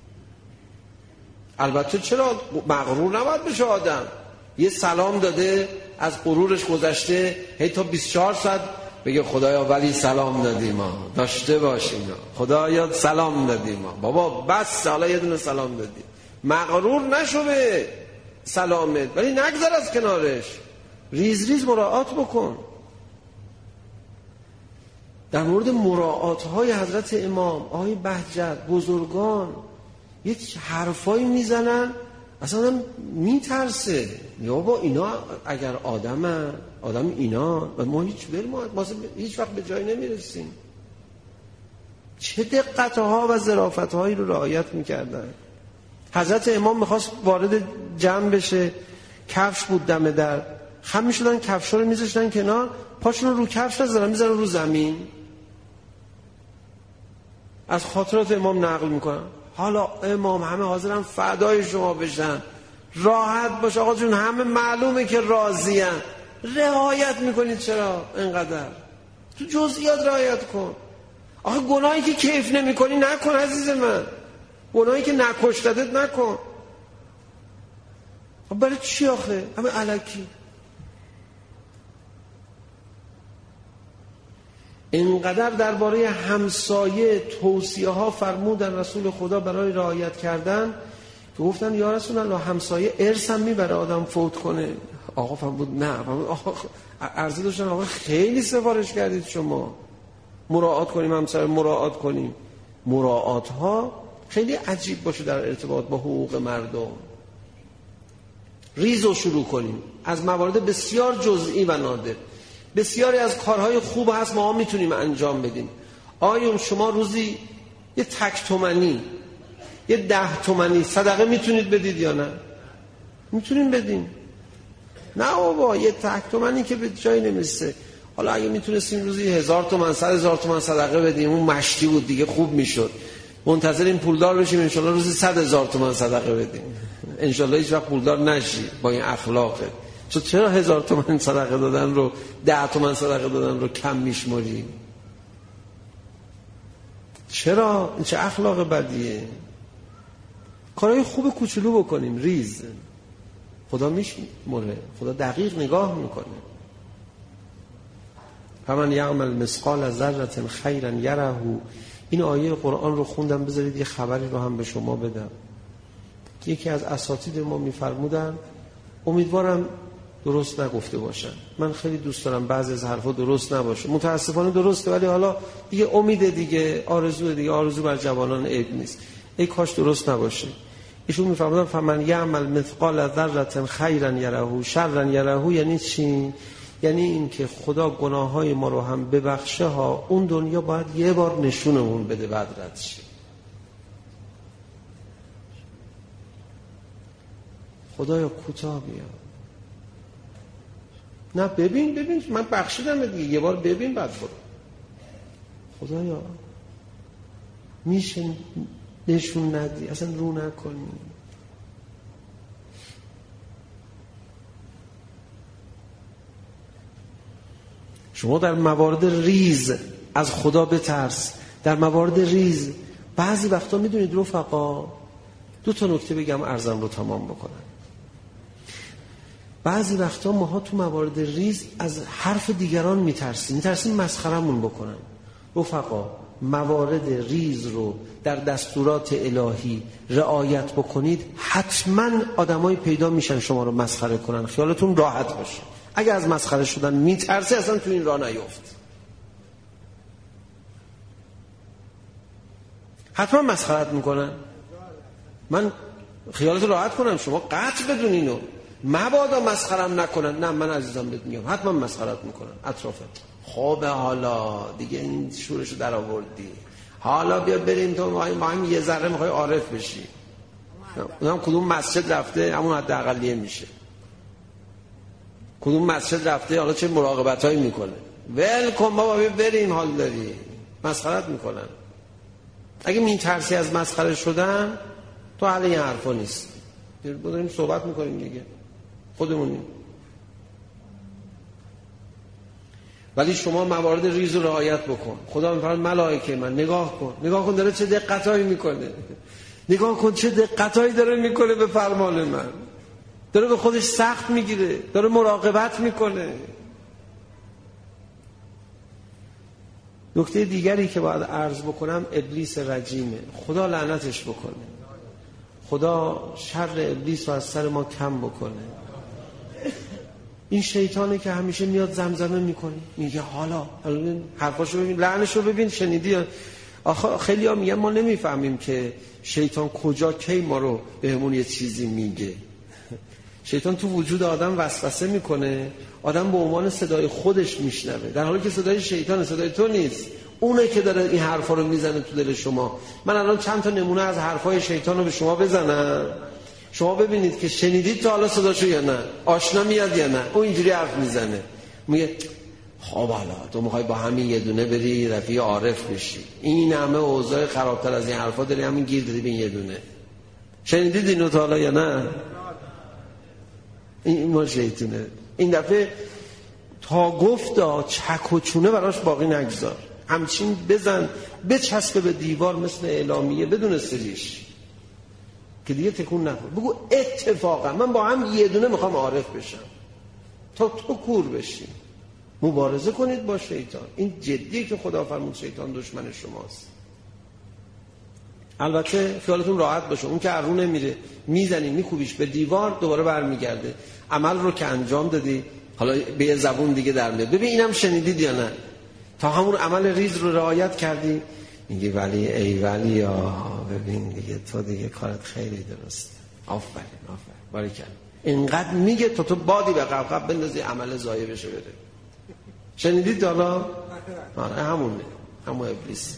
البته چرا مغرور نباید بشه آدم. یه سلام داده از غرورش گذشته، هی تا بیست و چهار ساعت بگه خدایا ولی سلام دادیم ما داشته باشیم، خدایا سلام دادیم ما. بابا بس حالا یه دونه سلام دادی، مغرور نشو به سلامت ولی نگذر از کنارش. ریز ریز مراعات بکن. در مورد مراعات های حضرت امام، آقای بهجت، بزرگان یک حرفایی میزنن اصلا میترسه. یا با اینا اگر آدم آدم اینا و ما هیچ بر ما هیچ وقت به جای نمیرسیم. چه دقتها و ظرافتهایی رو رعایت میکردن. حضرت امام میخواست وارد جمع بشه، کفش بود دم در، خم میشدن کفشا رو میذاشتن کنار، پاشون رو رو کفش نذارن، میذارن رو زمین. از خاطرات امام نقل میکنن. حالا امام همه حاضرن فدای شما بشن، راحت باش آقا جون، همه معلومه که راضین، رعایت میکنید چرا اینقدر؟ تو جزئیات رعایت کن. آخه گناهی که کیف نمیکنی نکن عزیز من، گناهی که نکشتدت نکن. برای چی آخه؟ همه الکی. اینقدر درباره همسایه توصیه ها فرمودن رسول خدا برای رعایت کردن که گفتن یا رسول الله همسایه ارث هم میبره آدم فوت کنه. آقا فرمود نه. فرمود آقا عرضه داشتن آقا خیلی سفارش کردید شما مراعات کنیم همسایه مراعات کنیم. مراعات ها خیلی عجیب باشه در ارتباط با حقوق مردم. ریزو شروع کنیم از موارد بسیار جزئی و نادر. بسیاری از کارهای خوب هست ما میتونیم انجام بدیم. آیا شما روزی یه تک تومنی یه ده تومنی صدقه میتونید بدید یا نه؟ میتونیم بدیم. نه بابا یه تک تومنی که به جایی نمیرسه. حالا اگه میتونستیم روزی هزار تومن صد هزار تومن صدقه بدیم اون مشتی بود دیگه، خوب میشد. منتظر این پولدار بشیم انشالله روزی صد هزار تومن صدقه بدیم، انشالله هیچ وقت پولدار نشی با این اخلاقه. چرا هزار تومن صدقه دادن رو ده تومن صدقه دادن رو کم میشماری؟ چرا؟ این چه اخلاق بدیه. کارهای خوب کوچولو بکنیم ریز، خدا میشمره، خدا دقیق نگاه میکنه. فمن یعمل مثقال ذره خیرا یره. این آیه قرآن رو خوندم، بذارید یه خبری رو هم به شما بدم. یکی از اساتید ما میفرمودن، امیدوارم درست نگفته باشن، من خیلی دوست دارم بعضی از حرفا درست نباشه، متاسفانه درسته ولی حالا دیگه امید دیگه، آرزو دیگه، آرزو بر جوانان عیب نیست، ای کاش درست نباشه. ایشون میفرمودن فمن یعمل مثقال ذره خیرا یره شرا یره. یعنی چی؟ یعنی این که خدا گناههای ما رو هم ببخشه ها، اون دنیا باید یه بار نشونمون بده بعد رد شه. خدایا کوتاه بیا. نه ببین ببین من بخشیدم دیگه، یه بار ببین بعد برو. خدایا میشه نشون ندی، اصلا رو نکنی. شما در موارد ریز از خدا بترس. در موارد ریز بعضی وقتا میدونید رفقا، دو تا نکته بگم عرضم رو تمام بکنم. بعضی وقتا ماها تو موارد ریز از حرف دیگران میترسیم، میترسیم مسخرمون بکنن. رفقا موارد ریز رو در دستورات الهی رعایت بکنید، حتما آدمای پیدا میشن شما رو مسخره کنن. خیالتون راحت باشه. اگه از مسخره شدن میترسی اصلا تو این راه نیفت. حتما مسخرت میکنن. من خیالت راحت کنم شما قطع بدون اینو، مبادا مسخرم نکنن. نه من عزیزم بهت میگم حتما مسخرت میکنن اطرافت. خب حالا دیگه این شورشو در آوردی، حالا بیا بریم تو ما هم یه ذره میخوای عارف بشی. اونم کدوم مسجد رفته همون حداقلیه میشه، کدوم مسجد رفته حالا چه مراقبتایی میکنه. ول کن بابا بیا بریم حال داری. مسخرت میکنن. اگه میترسی از مسخره شدن تو حل این حرفا نیست. بریم صحبت میکنیم دیگه خودمونیم. ولی شما موارد ریز رو رعایت بکن. خدا میفرماد ملائکه من نگاه کن، نگاه کن داره چه دقتایی میکنه، نگاه کن چه دقتایی داره میکنه به فرمان من، داره به خودش سخت میگیره، داره مراقبت میکنه. نکته دیگری که باید عرض بکنم، ابلیس رجیمه، خدا لعنتش بکنه، خدا شر ابلیس رو از سر ما کم بکنه. این شیطانه که همیشه میاد زمزمه میکنه، میگه حالا حالا حرفاشو ببین، لعنشو ببین، شنیدی؟ آخه خیلی ها میگن ما نمیفهمیم که شیطان کجا کی ما رو بهمون یه چیزی میگه. شیطان تو وجود آدم وسوسه میکنه، آدم به عنوان صدای خودش میشنوه، در حالی که صدای شیطان صدای تو نیست، اونه که داره این حرفا رو میزنه تو دل شما. من الان چند تا نمونه از حرفای شیطان رو به شما بزنم، شما ببینید که شنیدید تا حالا صداشو یا نه، آشنا میاد یا نه. اون اینجوری حرف میزنه، میگه خب حالا تو میخوای با همین یه دونه بری رفیع عارف بشی، این همه اوضاع خرابتر از این حرفا داری، همین گیر دادی به این یه دونه. شنیدید اینو تا حالا یا نه؟ این ما شیطونه. این دفعه تا گفتا چک و چونه براش باقی نگذار، همچین بزن بچسبه به دیوار مثل اعلامیه بدون سریش که دیگه تکون نخور. بگو اتفاقا من با هم یه دونه میخوام عارف بشم تا تو کور بشی. مبارزه کنید با شیطان. این جدیه که خدا فرمود شیطان دشمن شماست. البته خیالتون راحت باشه، اون که ارونه میره میزنی میکوبیش به دیوار دوباره برمیگرده. عمل رو که انجام دادی حالا به یه زبون دیگه در میاد. ببین اینم شنیدید یا نه؟ تا همون عمل ریز رو رعایت کردی، میگی ولی ای ولی آه ببین دیگه تو دیگه کارت خیلی درسته. آفرین آفرین باریکلا. اینقدر میگه تا تو بادی به قبقب بندازی عمل ضایع بشه بره. شنیدید حالا؟ آره همونه، همون ابلیس.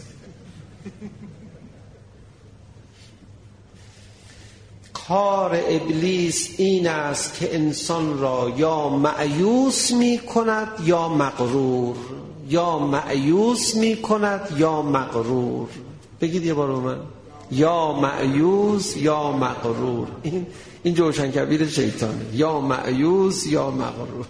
کار ابلیس این است که انسان را یا مأیوس می کند یا مغرور، یا مأیوس می کند یا مغرور. بگید یه بار با من، یا مأیوس یا مغرور. این این جوشن کبیر شیطانه، یا مأیوس یا مغرور.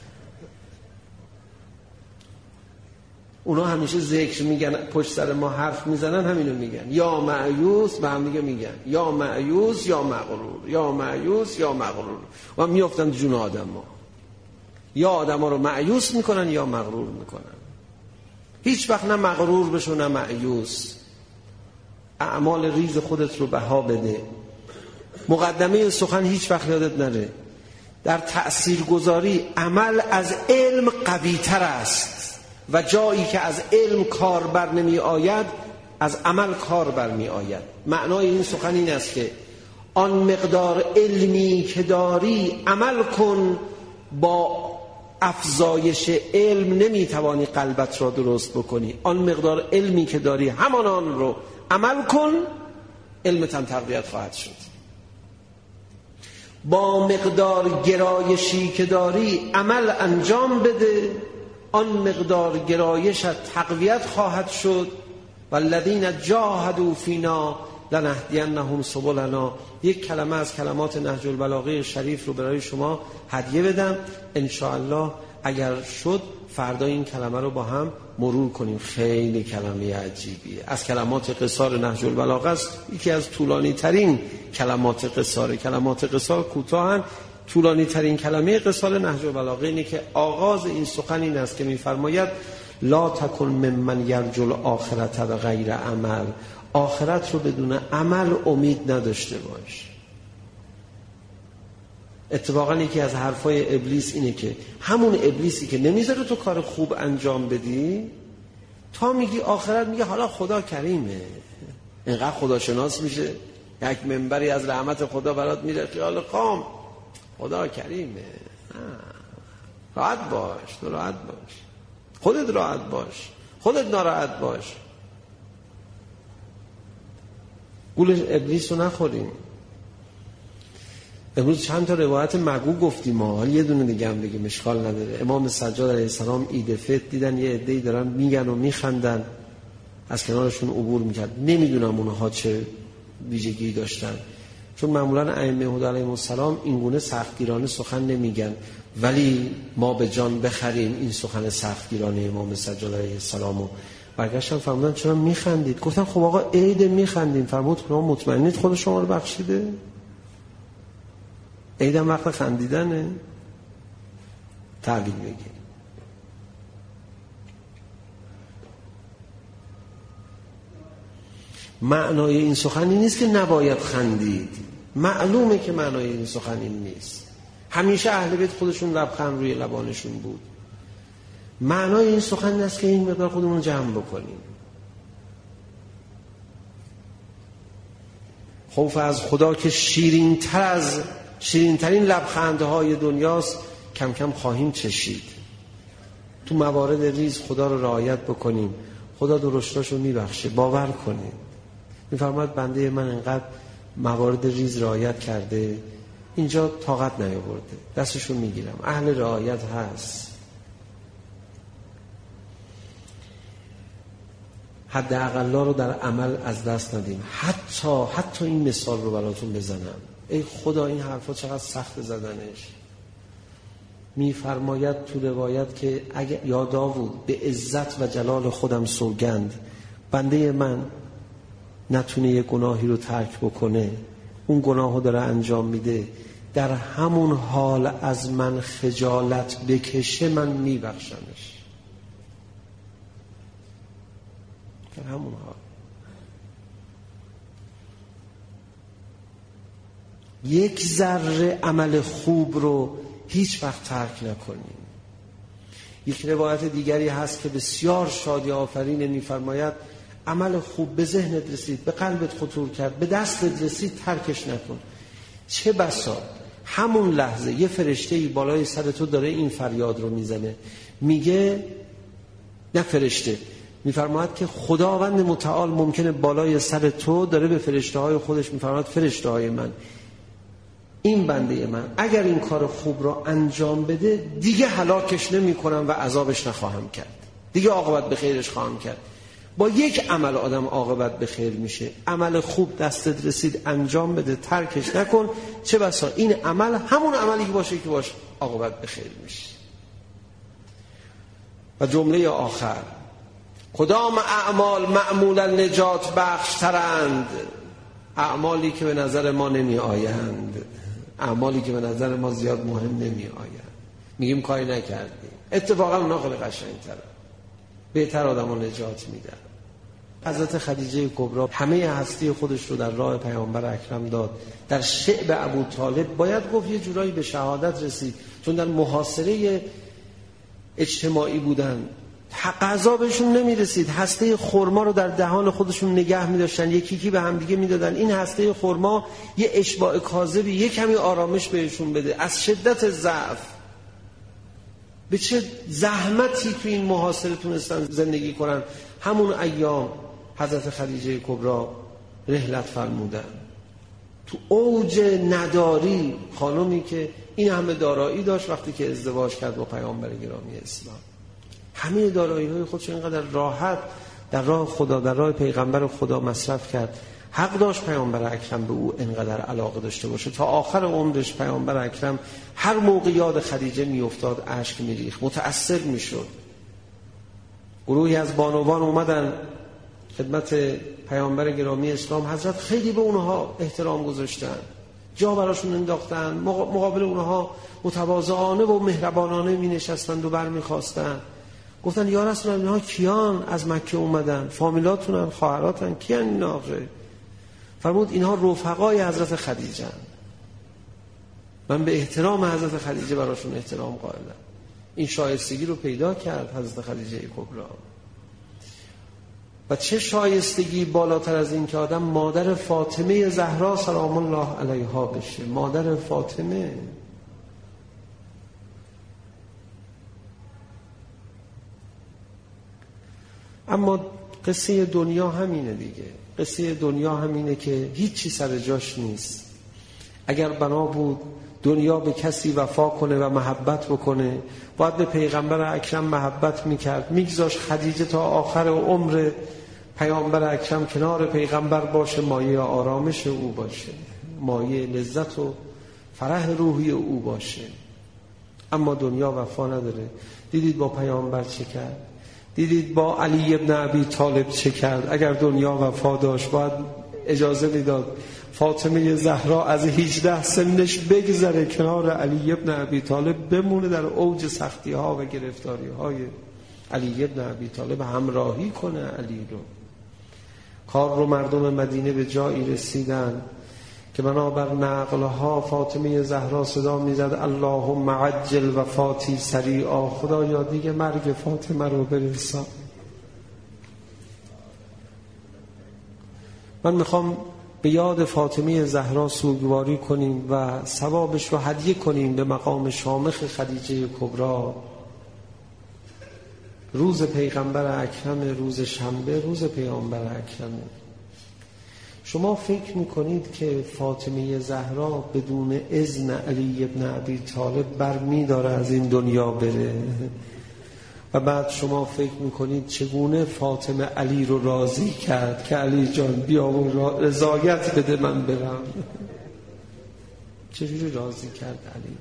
اونا همیشه ذکر میگن، پشت سر ما حرف میزنن همینو میگن، یا مأیوس، به هم دیگه میگن یا مأیوس یا مغرور، یا مأیوس یا مغرور، و میافتن جون آدم ها. یا آدم ها رو مأیوس میکنن یا مغرور میکنن. هیچ وقت نه مغرور بشو نه مأیوس. اعمال ریز خودت رو بها بده. مقدمه سخن هیچ وقت یادت نره، در تأثیرگذاری عمل از علم قوی تر است و جایی که از علم کار بر نمی آید از عمل کار بر می آید. معنای این سخن این است که آن مقدار علمی که داری عمل کن، با افزایش علم نمی توانی قلبت را درست بکنی. آن مقدار علمی که داری همان آن رو عمل کن، علمت هم تقویت خواهد شد. با مقدار گرایشی که داری عمل انجام بده، آن مقدار گرایشت تقویت خواهد شد. والذین جاهدوا فینا لنهدینهم سبلنا. یک کلمه از کلمات نهج البلاغه شریف رو برای شما هدیه بدم، ان شاء الله اگر شد فردا این کلمه رو با هم مرور کنیم. خیلی کلمه عجیبیه، از کلمات قصار نهج البلاغه است، یکی از طولانی ترین کلمات قصار. کلمات قصار کوتاهن، طولانی ترین کلمه قصار نهج البلاغه اینه که آغاز این سخن این است که میفرماید لا تکن ممن یرجو الاخرة بغیر عمل. آخرت رو بدون عمل امید نداشته باش. اتفاقا یکی از حرفای ابلیس اینه که همون ابلیسی که نمیذاره تو کار خوب انجام بدی، تا میگی آخرت میگه حالا خدا کریمه، اینقدر خداشناس میشه، یک منبری از رحمت خدا برات میره، خیال خام خدا کریمه. راحت باش، تو راحت باش، خودت راحت باش، خودت ناراحت باش. گول ابلیس رو نخوریم. امروز چند تا روایت مگو گفتیم ما، حالا یه دونه دیگه هم بگیم اشکال نداره. امام سجاد علیه السلام عید فطر دیدن یه عده‌ای دارن میگن و میخندن، از کنارشون عبور میکرد. نمیدونم اونها چه ویژگی داشتن، چون معمولا ائمه هدی علیهم السلام اینگونه سختگیرانه سخن نمیگن، ولی ما به جان بخریم این سخن سختگیرانه امام سجاد علیه السلامو. برگشتن فرمودن چرا میخندید؟ گفتن خب آقا عید میخندیم. فرمود شما مطمئنید خود شما رو بخشیده؟ عیدم وقت خندیدنه؟ تعبیر میگی. معنای این سخن این نیست که نباید خندید، معلومه که معنای این سخن این نیست. همیشه اهل بیت خودشون لبخند روی لبانشون بود. معنای این سخن این است که این مقدار خودمون رو جمع بکنیم. خوف از خدا که شیرین تر از شیرین ترین لبخندهای دنیاست کم کم خواهیم چشید. تو موارد ریز خدا رو رعایت بکنیم، خدا درشتاشو میبخشه، باور کنید. میفرماید بنده من انقدر موارد ریز رعایت کرده اینجا طاقت نیاورده، دستشو میگیرم. اهل رعایت هست. حد اقلا رو در عمل از دست ندیم. حتی حتی این مثال رو براتون بزنم. ای خدا این حرفا چقدر سخت زدنش. میفرماید تو روایت که اگه یا داوود به عزت و جلال خودم سوگند بنده من نتونه یه گناهی رو ترک بکنه، اون گناهو داره انجام میده، در همون حال از من خجالت بکشه من میبخشمش. در همون حال یک ذره عمل خوب رو هیچ وقت ترک نکنیم. یک روایت دیگری هست که بسیار شادی آفرین می‌فرماید عمل خوب به ذهنت رسید، به قلبت خطور کرد، به دستت رسید، ترکش نکن. چه بسا همون لحظه یه فرشته‌ای بالای سر تو داره این فریاد رو میزنه، میگه نه فرشته، میفرماید که خداوند متعال ممکنه بالای سر تو داره به فرشته‌های خودش میفرماید فرشته‌های من، این بنده من اگر این کار خوب را انجام بده دیگه هلاکش نمی کنم و عذابش نخواهم کرد، دیگه عاقبت به خیرش خواهم کرد. با یک عمل آدم عاقبت به خیر میشه. عمل خوب دستت رسید انجام بده، ترکش نکن. چه بسا این عمل همون عملی که باشه که باشه عاقبت به خیر میشه. و جمله آخر، کدام اعمال معمولا نجات بخش ترند؟ اعمالی که به نظر ما نمی آیند، اعمالی که به نظر ما زیاد مهم نمی آیند، میگیم کاری نکردیم، اتفاقا اونا خیلی قشنگ‌تره، بهتر آدمو نجات میدن. حضرت خدیجه کبری همه هستی خودش رو در راه پیامبر اکرم داد. در شعب ابو طالب باید گفت یه جورایی به شهادت رسید، چون در محاصره اجتماعی بودن، غذا بهشون نمیرسید، هسته خرما رو در دهان خودشون نگه می‌داشتن، یکی یکی به هم دیگه میدادن. این هسته خرما یه اشباع کاذبی، یه کمی آرامش بهشون بده. از شدت ضعف به چه زحمتی تو این محاصره تونستن زندگی کنن. همون ایام حضرت خدیجه کبری رحلت فرمودن تو اوج نداری، خانمی که این همه دارایی داشت وقتی که ازدواج کرد با پیامبر گرامی اسلام، همه دارایی‌های خودش اینقدر راحت در راه خدا، در راه پیغمبر خدا مصرف کرد. حق داشت پیامبر اکرم به او اینقدر علاقه داشته باشه. تا آخر عمرش پیامبر اکرم هر موقع یاد خدیجه میافتاد اشک میریخت، متأثر میشد. گروهی از بانوان اومدن خدمت پیامبر گرامی اسلام، حضرت خیلی به اونها احترام گذاشتن، جا براشون انداختن، مقابل اونها متواضعانه و مهربانانه می نشستند و بر می خواستن. گفتن یا رسول الله اینها کیان از مکه اومدن؟ فامیلاتونن، خواهراتن، کیان این آقه؟ فرمود اینها رفقای حضرت خدیجه هن. من به احترام حضرت خدیجه براشون احترام قائلم. این شایستگی رو پیدا کرد حضرت خدیجه کبری. و چه شایستگی بالاتر از این که آدم مادر فاطمه زهرا سلام الله علیها بشه. مادر فاطمه. اما قصه دنیا همینه دیگه. قصه دنیا همینه که هیچی سر جاش نیست. اگر بنا بود دنیا به کسی وفا کنه و محبت بکنه، باید به پیغمبر اکرم محبت میکرد، میگذاشت خدیجه تا آخر عمر پیامبر اکرم کنار پیغمبر باشه، مایه آرامش او باشه، مایه لذت و فرح روحی او باشه. اما دنیا وفا نداره. دیدید با پیامبر چه کرد؟ دیدید با علی ابن ابی طالب چه کرد؟ اگر دنیا وفا داشت باید اجازه میداد فاطمه زهرا از هجده سنش بگذره کنار علی ابن ابی طالب بمونه، در اوج سختی ها و گرفتاری های علی ابن ابی طالب همراهی کنه علی رو. کار رو مردم مدینه به جایی رسیدن که بنابر نقلها فاطمه زهرا صدا میزد اللهم عجل وفاتی سریعا، خدایا دیگه مرگ فاطمه رو برسان. من میخوام به یاد فاطمه زهرا سوگواری کنیم و ثوابش رو هدیه کنیم به مقام شامخ خدیجه کبری. روز پیغمبر اکرم، روز شنبه، روز پیغمبر اکرم. شما فکر میکنید که فاطمه زهرا بدون اذن علی ابن ابی طالب برمی داره از این دنیا بره؟ و بعد شما فکر میکنید چگونه فاطمه علی رو راضی کرد که علی جان بیا و رضایت بده من برم؟ چجوری راضی کرد علی؟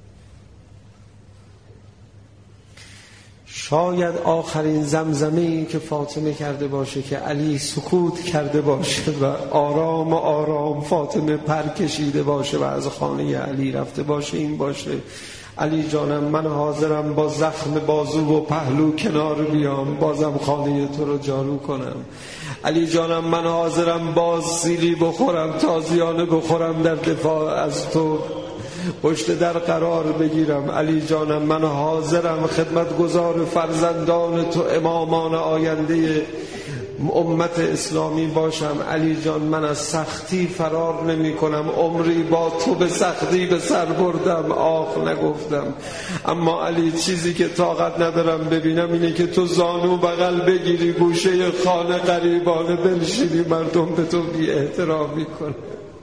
شاید آخرین زمزمه‌ای که فاطمه کرده باشه که علی سکوت کرده باشه و آرام آرام فاطمه پر کشیده باشه و از خانه علی رفته باشه این باشه: علی جانم من حاضرم با زخم بازو و پهلو کنار بیام، بازم خانه تو رو جارو کنم. علی جانم من حاضرم باز سیلی بخورم، تازیانه بخورم، در دفاع از تو پشت در قرار بگیرم. علی جانم من حاضرم خدمتگزار فرزندان تو امامان آینده امت اسلامی باشم. علی جان من از سختی فرار نمی کنم، عمری با تو به سختی به سر بردم، آخ نگفتم. اما علی چیزی که طاقت ندارم ببینم اینه که تو زانو بغل بگیری گوشه خانه غریبانه بنشینی مردم به تو بی احترامی کنه.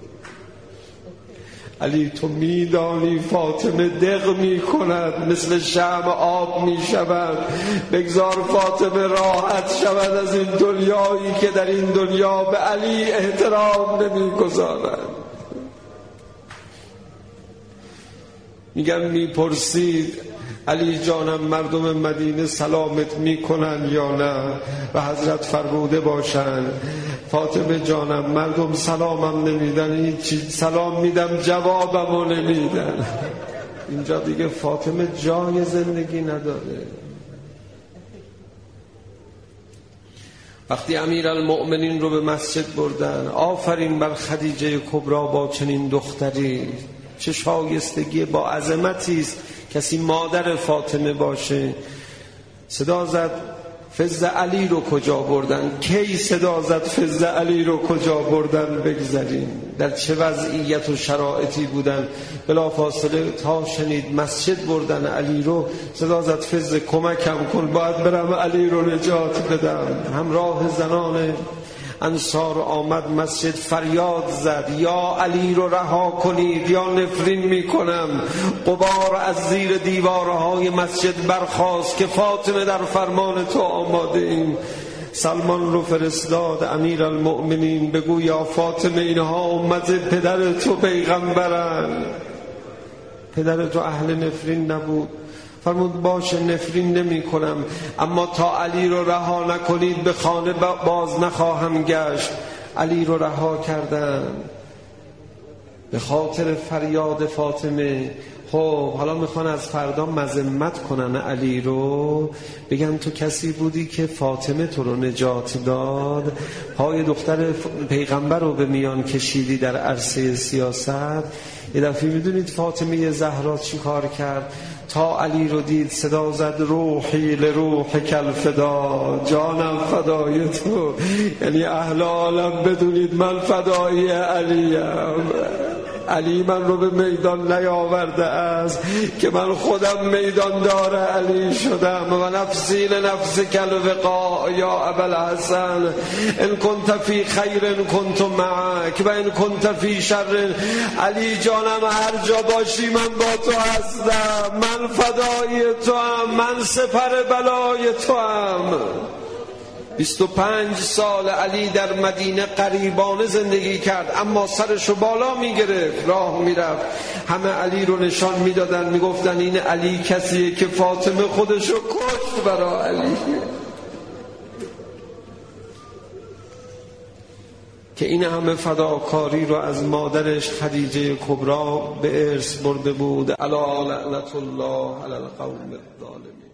علی تو میدانی فاطمه دق می کند، مثل شمع آب می شود. بگذار فاطمه راحت شود از این دنیایی که در این دنیا به علی احترام نمی گذارد. میگن میپرسید علی جانم مردم مدینه سلامت میکنن یا نه؟ و حضرت فرموده باشند فاطمه جانم مردم سلامم نمیدن، هیچی سلام میدم جوابمو نمیدن. اینجا دیگه فاطمه جای زندگی نداره. وقتی امیرالمؤمنین رو به مسجد بردن، آفرین بر خدیجه کبری با چنین دختری، چه شایستگی با عظمتی است کسی مادر فاطمه باشه. صدا زد فز علی رو کجا بردن؟ کی صدا زد فز علی رو کجا بردن؟ بگذاریم در چه وضعیت و شرایطی بودن. بلا فاصله تا شنید مسجد بردن علی رو، صدا زد فز کمکم کن، باید برم علی رو نجات بدم. همراه زنان انصار آمد مسجد، فریاد زد یا علی رو رها کنید یا نفرین میکنم. غبار از زیر دیوارهای مسجد برخاست که فاطمه در فرمان تو آماده ایم. سلمان رو فرستاد امیرالمؤمنین بگو یا فاطمه اینها امت پدر تو پیغمبرن، پدر تو اهل نفرین نبود. فرمود باشه نفرین نمی کنم، اما تا علی رو رها نکنید به خانه باز نخواهم گشت. علی رو رها کردن به خاطر فریاد فاطمه. خب حالا میخوان از فردا مذمت کنن علی رو، بگن تو کسی بودی که فاطمه تو رو نجات داد، پای دختر پیغمبر رو به میان کشیدی در عرصه سیاست. یه دفعه میدونید فاطمه زهرا چی کار کرد؟ تا علی رو دید صدا زد روحی لروح کل فدا، جانم فدای تو. یعنی اهل عالم بدونید من فدایی علیم. علی من رو به میدان نیاورده است که من خودم میدان دار علی شدم. و نفسی لنفس کل وقا یا ابوالحسن، ان کنت فی خیر کنت معک و ان کنت فی شر. علی جانم هر جا باشی من با تو هستم، من فدای تو هم، من سپر بلای تو هم. بیست و پنج سال علی در مدینه غریبانه زندگی کرد، اما سرشو بالا میگرفت، راه میرفت، همه علی رو نشان میدادن، میگفتن این علی کسیه که فاطمه خودشو کشت برای علی، که این همه فداکاری رو از مادرش خدیجه کبری به ارث برده بود. الا لعنت الله علی القوم الظالمین.